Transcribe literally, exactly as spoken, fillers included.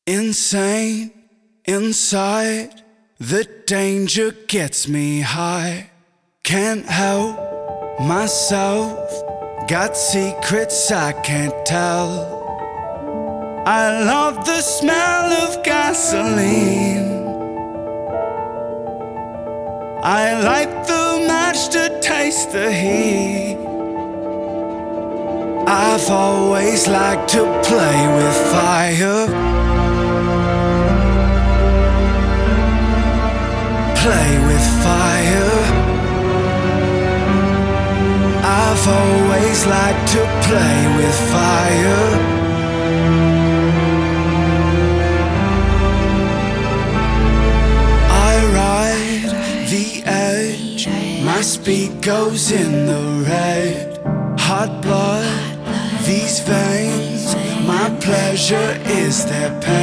Insane inside, the danger gets me high. Can't help myself, got secrets I can't tell. I love the smell of gasoline. I light the match to taste the heat. I've always liked to play with fire, play with fire. I've always liked to play with fire. I ride the edge, my speed goes in the red. Hot blood, these veins, my pleasure is their pain.